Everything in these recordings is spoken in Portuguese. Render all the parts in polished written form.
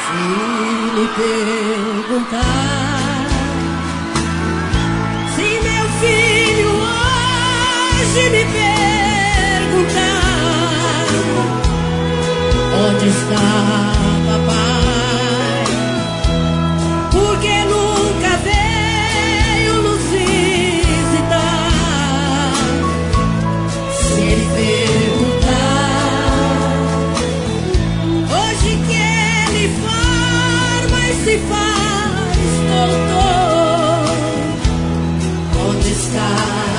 Se me perguntar se meu filho hoje me perguntar onde está papai, porque nunca veio nos visitar. Se ele perguntar hoje que ele forma e se faz doutor, onde está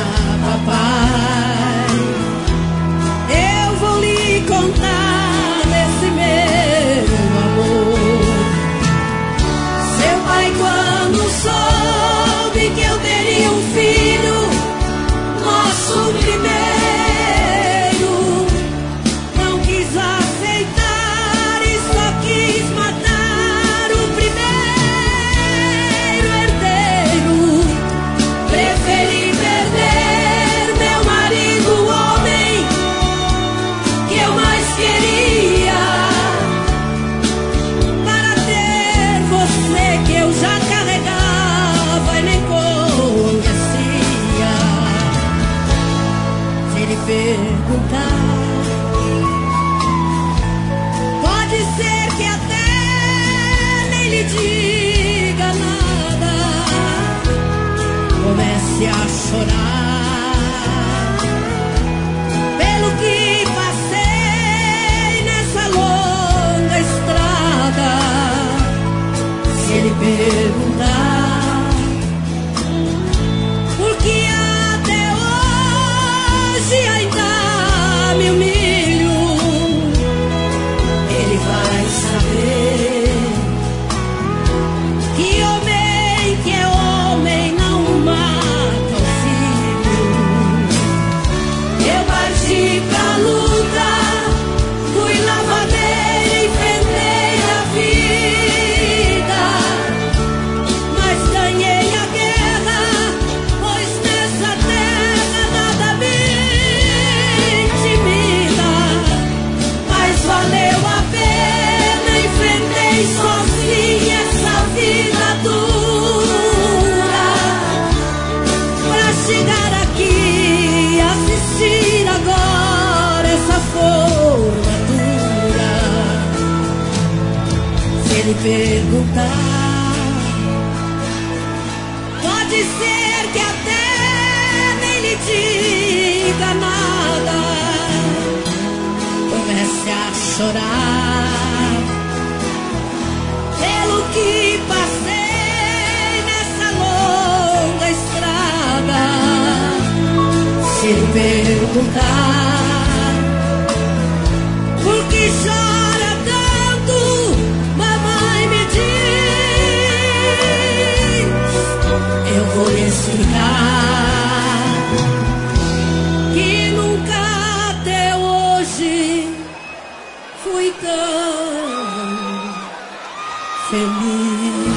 papai, eu vou lhe contar desse meu amor. Seu pai, quando soube que eu teria um filho, nosso primeiro, não quis aceitar e só quis matar o primeiro herdeiro. Preferi perder meu marido, o homem que eu mais queria, para ter você que eu já carregava e nem conhecia. Se ele perguntar, pode ser que até nem lhe diga nada, comece a chorar pelo que passei nessa longa estrada. Se ele perguntar por que até hoje ainda me humilho, ele vai saber que homem que é homem não mata o filho. Eu parti pra luta, fui lavadeira, enfrentei a vida, mas ganhei a guerra, pois nessa terra nada me intimida. Mas valeu a pena, enfrentei sozinha essa vida dura, pra chegar aqui e assistir agora essa formatura. Se ele perguntar, pode ser que até nem lhe diga nada, comece a chorar pelo que passei nessa longa estrada. Se ele perguntar por que chora tanto, mamãe me diz, eu vou lhe explicar que nunca até hoje fui tão feliz.